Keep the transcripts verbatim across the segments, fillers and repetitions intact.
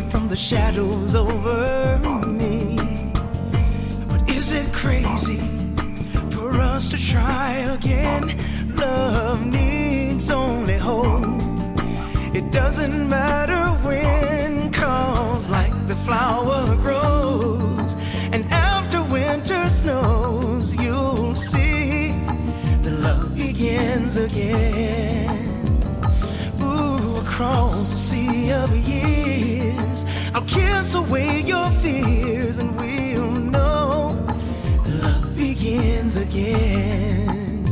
from the shadows over me. But is it crazy for us to try again? Love needs only hope. It doesn't matter when, 'cause like the flower grows, and after winter snows, you'll see the love begins again. Ooh, across the sea of years, I'll kiss away your fears, and we'll know love begins again.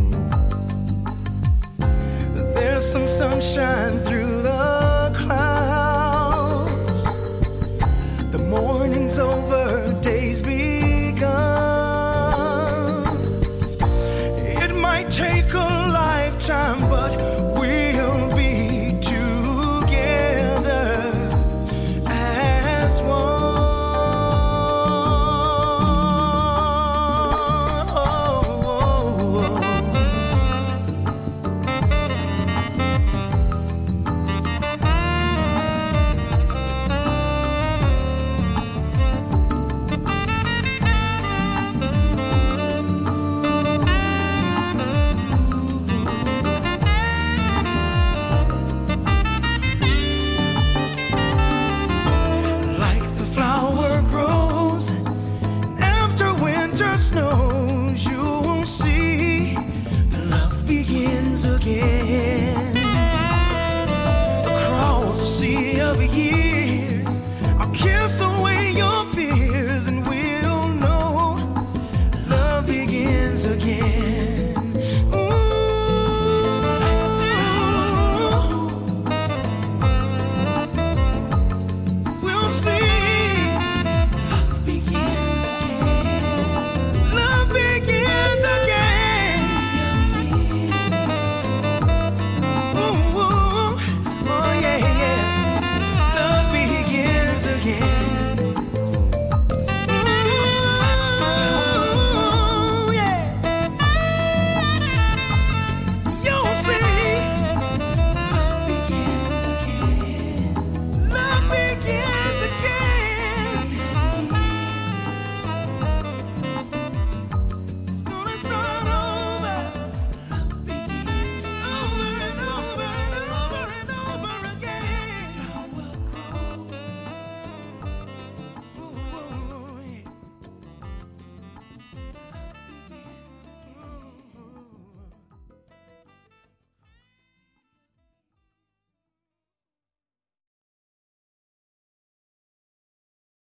There's some sunshine through the clouds. The morning's over, day's begun. It might take a lifetime, but we'll be together as one. Snows, you'll see the love begins again. Across the sea of years, I'll kiss away your fears, and we'll know love begins again. Ooh, we'll see.